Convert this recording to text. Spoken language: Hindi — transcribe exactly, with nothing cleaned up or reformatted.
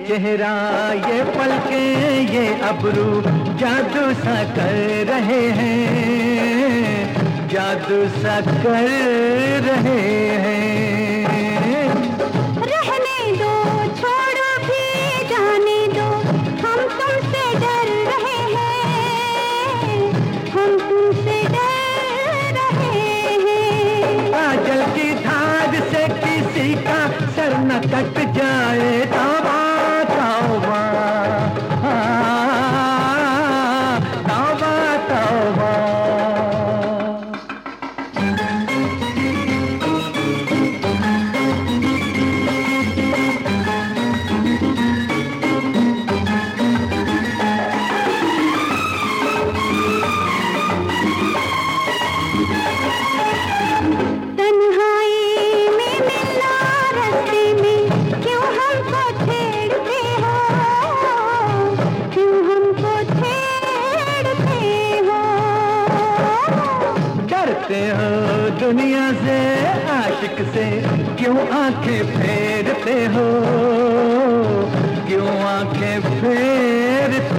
चेहरा ये पलकें ये अबरू जादू सा कर रहे हैं, जादू सा कर रहे हैं। रहने दो छोड़ो भी जाने दो, हम तुमसे डर रहे हैं, हम तुमसे डर रहे हैं। काजल की धार से किसी का सर न कट जाए, तौबा तौबा तौबा तौबा। हो दुनिया से आशिक से क्यों आंखें फेरते हो, क्यों आंखें फेरते